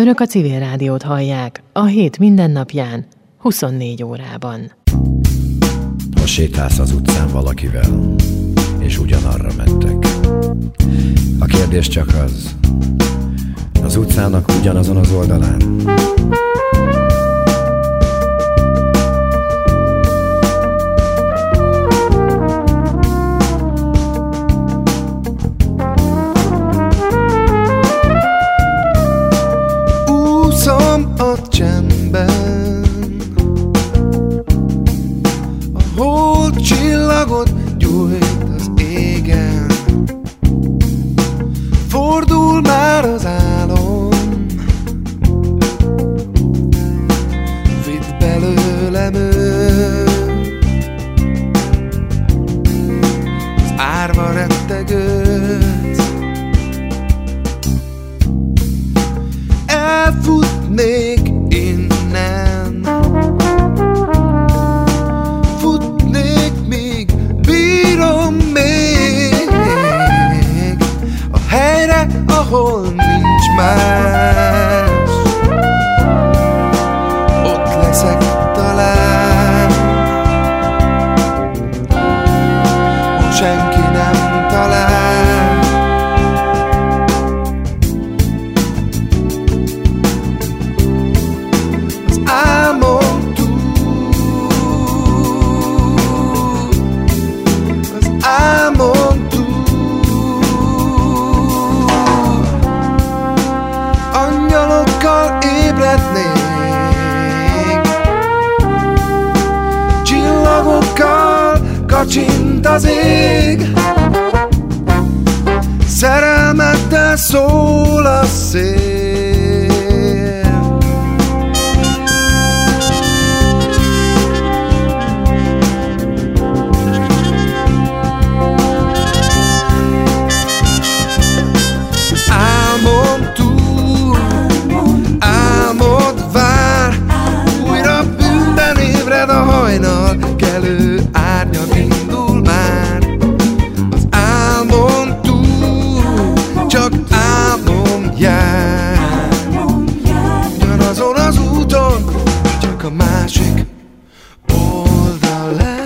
Önök a Civil Rádiót hallják a hét mindennapján, 24 órában. Ha sétálsz az utcán valakivel, és ugyanarra mentek. A kérdés csak az utcának ugyanazon az oldalán. A csendben, a hold csillagot gyújt az égen, fordul már az álom, vidd belőlem őt, az árva rettegőt. Elfutnék innen, futnék, míg bírom még a helyre, ahol nincs más. Ott leszek talán, ott senki nem talál. Csillagokkal kacsint az ég, szerelmeddel szól a szél. Álmom túl, álmod vár, újra bűnben ébred a hajnal, kelő árnyal indul már. Az álmon túl csak álmom jár, ugyanazon az úton, csak a másik oldalán.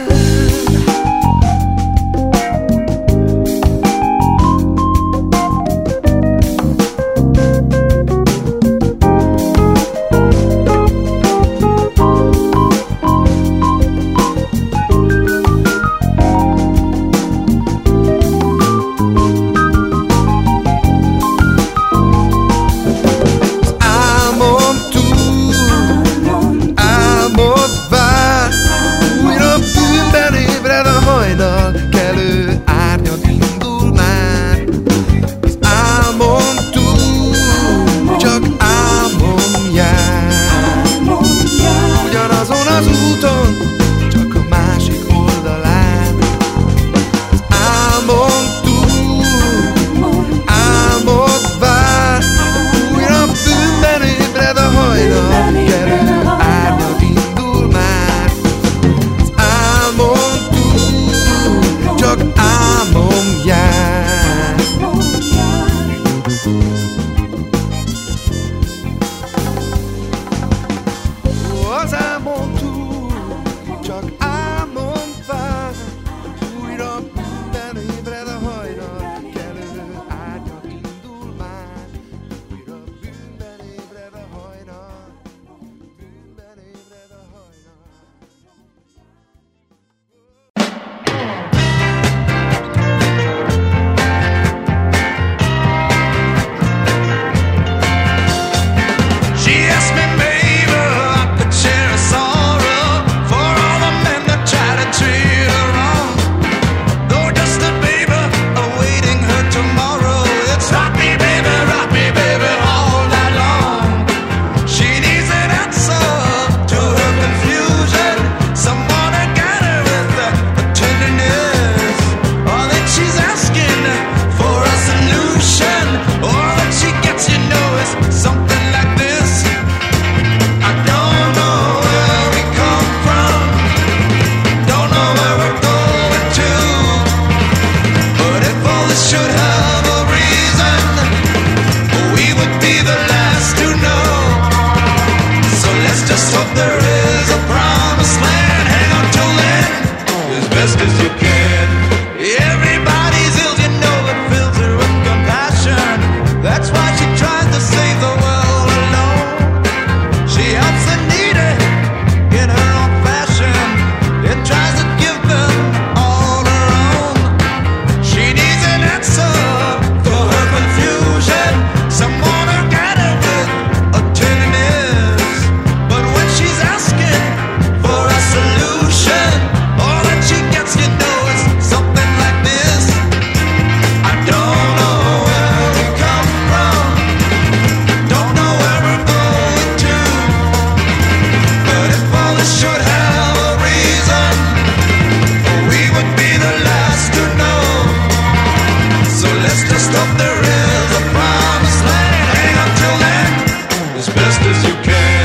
best as you can. Everybody's ill, you know it fills her with compassion. That's why she tries to save the world alone. She helps the needy in her own fashion, and tries to give them all her own. She needs an answer for her confusion, someone who got her with a tenderness. But when she's asking for a solution, all that she gets, you know, is something like this. I don't know where we come from, don't know where we're going to, but if all this should have a reason, we would be the last to know. So let's just hope there is a promised land. Hang on till then, as best as you can.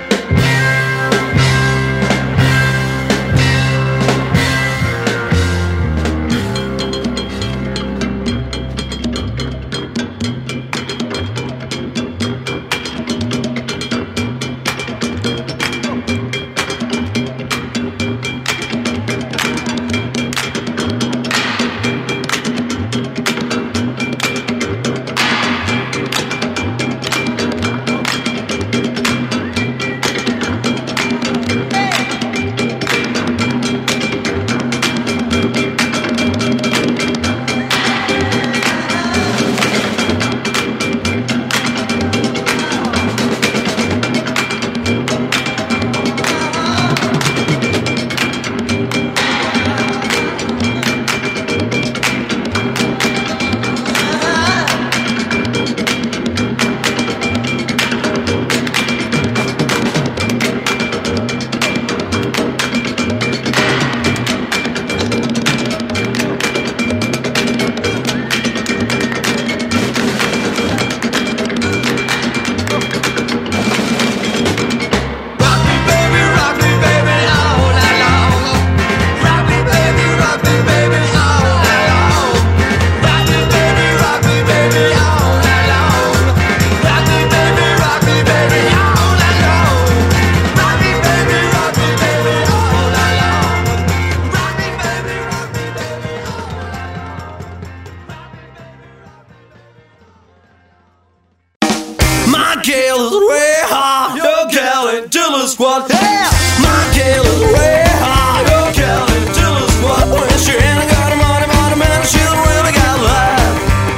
My gal is way high, your gal ain't till a squat. Yeah, my gal is way high, your gal ain't till a squat. When she ain't got a money, man, she's really got life.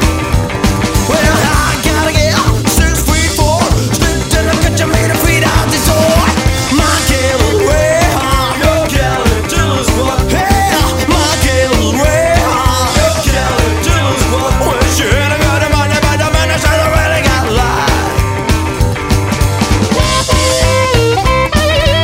Well, I gotta get 6 feet 4, stick to the cut, you made a feet out the door. My gal is way high, your gal ain't till a squat. Yeah, my gal is way high, your gal ain't till a squat. When she ain't got a money, man, she's really got life.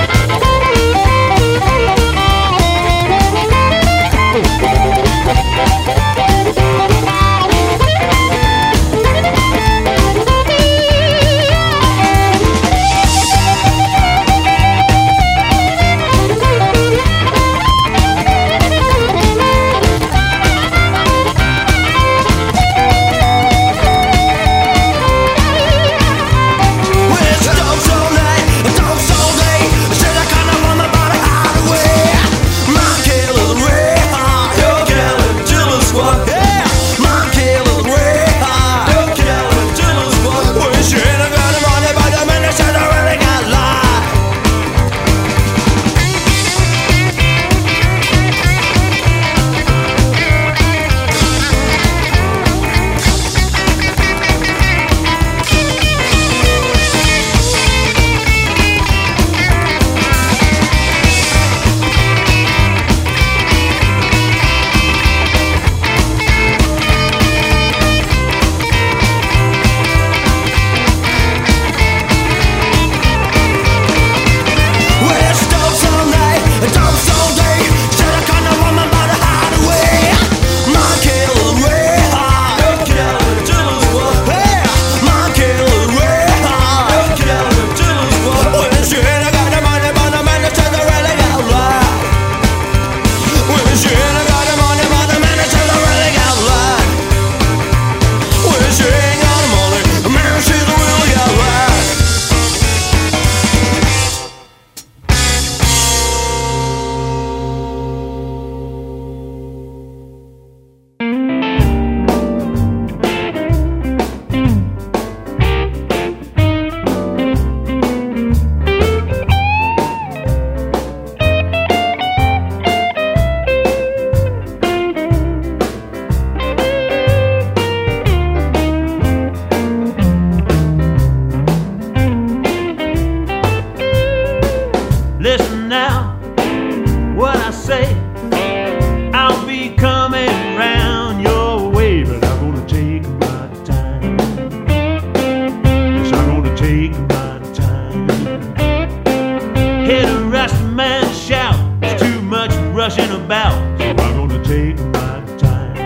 about, so I'm gonna take my time.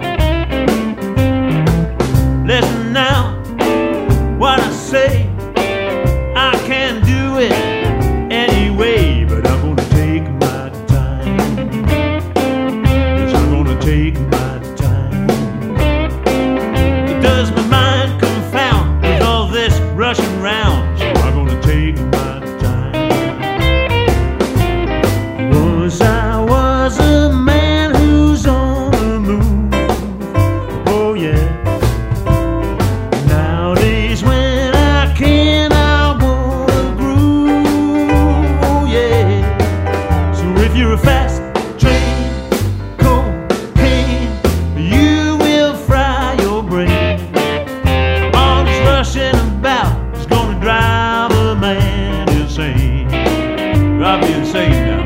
Listen now, what I say, I can do it anyway, but I'm gonna take my time. Yes, I'm gonna take my time. Does my mind confound with all this rushing round, so I'm gonna take my time. I was a man who's on the move, oh yeah. Nowadays when I can, I wanna groove, oh yeah. So if you're a fast train, cocaine, you will fry your brain. All this rushing about is gonna drive a man insane. Drive me insane now.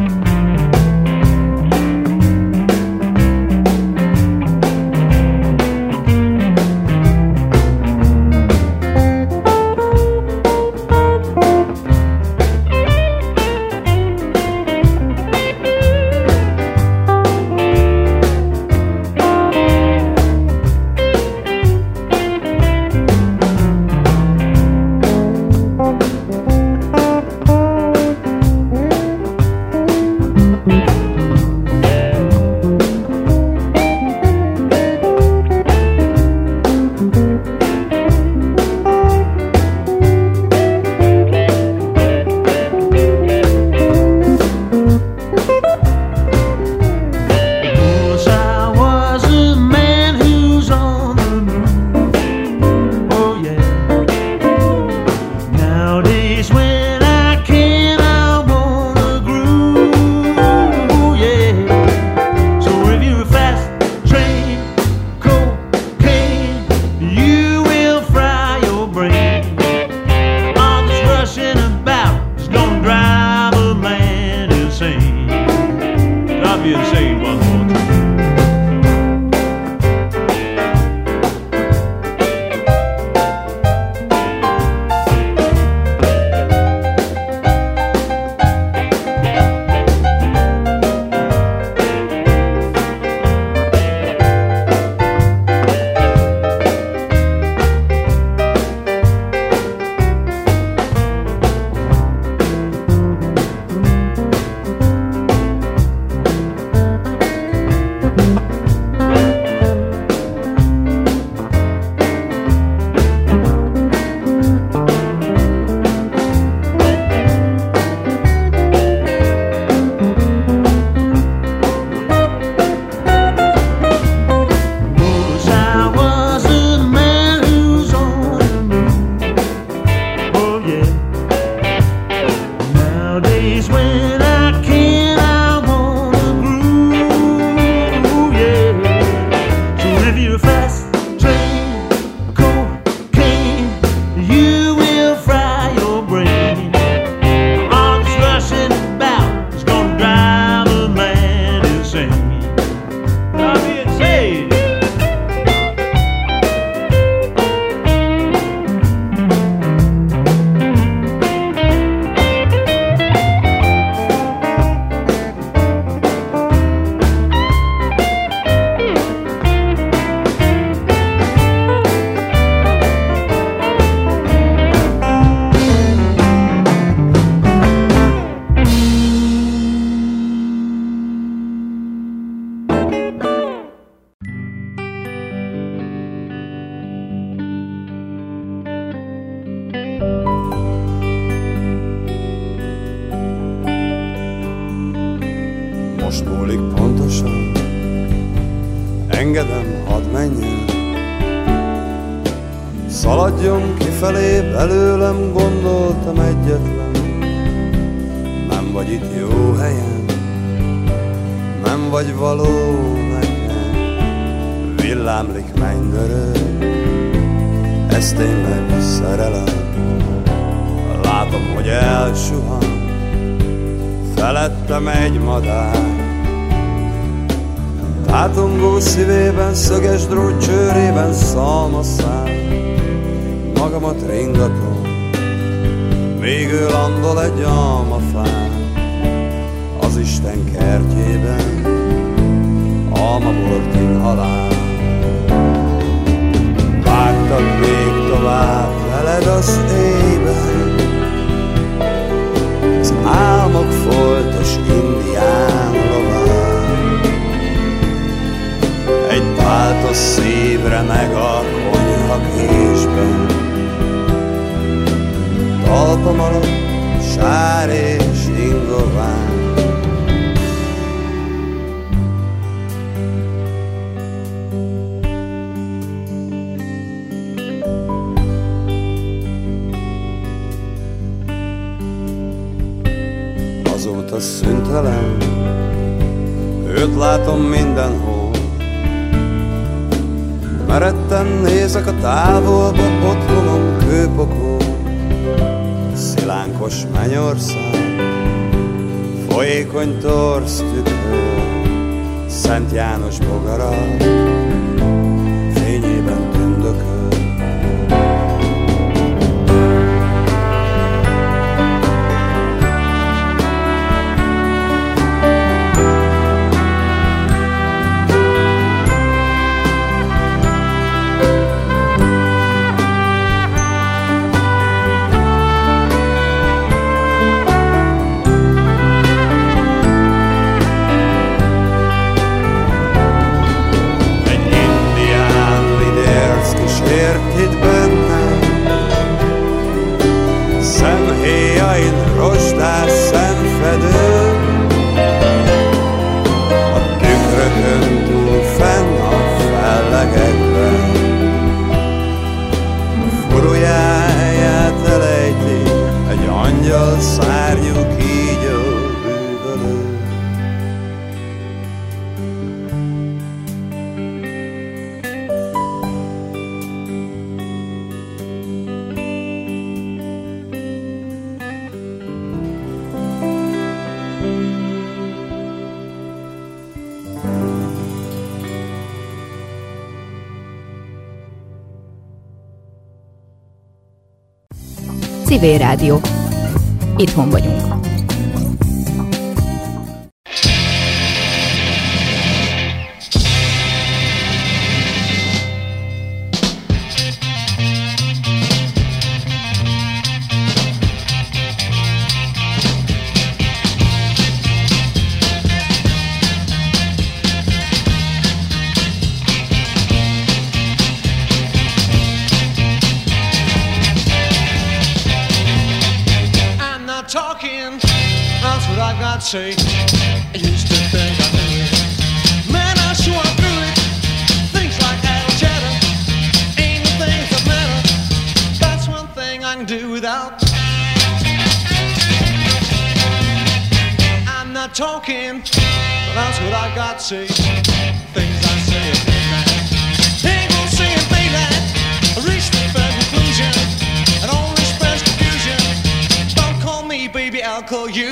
most múlik pontosan, engedem, hadd menjen. Szaladjon kifelé, belőlem gondoltam egyetlen. Nem vagy itt jó helyen, nem vagy való nekem. Villámlik mennydörög, ez tényleg szerelem. Látom, hogy elsuhan felettem egy madár. Tátongó szívében, szöges drót csőrében szalmaszál. Magamat ringatom, végül landol egy almafán. Az is Isten kertjében, almabortin halál. Vágtak még tovább veled az éjben, az álmok foltos indián lován. Egy páltos szívre meg a konyha késben, talpam alatt sár és ingován. Azóta szüntelen, őt látom mindenhol. Meretten nézek a távolba, otthonom Kőpokol. Szilánkos mennyország, folyékony torz tükör, Szent János bogara fényében tündököl. Itt bennem, szemhéjain rozsdás szemfedő, a tükrökön túl fenn a fellegekben, furujáját elejti egy angyal szárnyú kígyó bűvölő. Civil Rádió. Itthon vagyunk. Say, I used to think I knew it. Man, I sure grew it. Things like Al Cheddar ain't the things that matter. That's one thing I can do without. I'm not talking, but that's what I got to say. Things I say at midnight ain't gonna say in daylight. I reached the fair conclusion, and all this fresh confusion. Don't call me baby, I'll call you.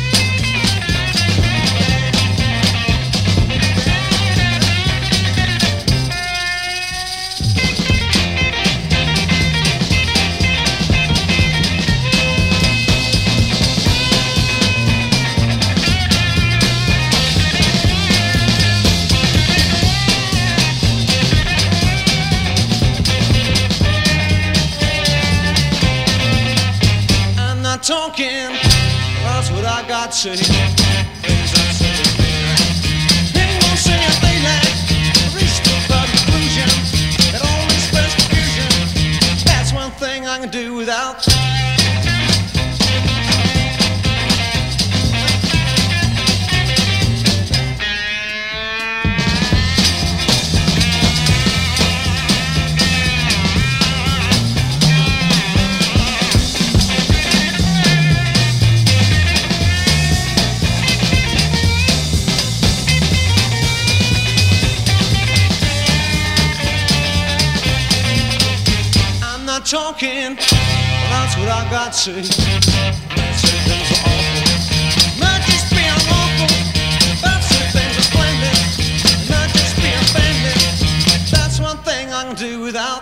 Talking, that's what I got to say. Things I say at midnight ain't gonna say at daylight. Reached the conclusion that all this fresh confusion. That's one thing I can do without. Talking, that's what I got to say. Say things are awful, not just being awful. That's say things are splendid, not just being offended. That's one thing I can do without.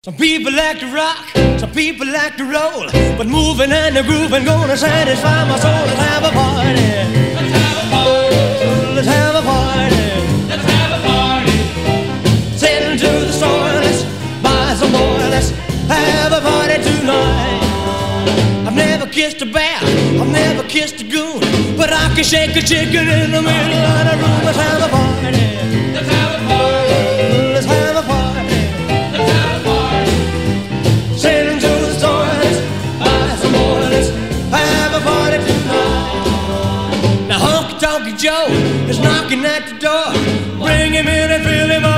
Some people like to rock, some people like to roll, but moving and the grooving gonna satisfy my soul. Let's have a party. Let's have a party. Let's have a party. Let's have a party. Sailing to the store, let's buy some more. Let's have a party tonight. I've never kissed a bear, I've never kissed a goon, but I can shake a chicken in the middle of the room. Let's have a party. Let's have a party. Let's have a party. Let's have a party. Sailing to the store, let's buy some more. Let's have a party tonight. Now Honky Tonk Joe is knocking at the door. Bring him in and fill him up.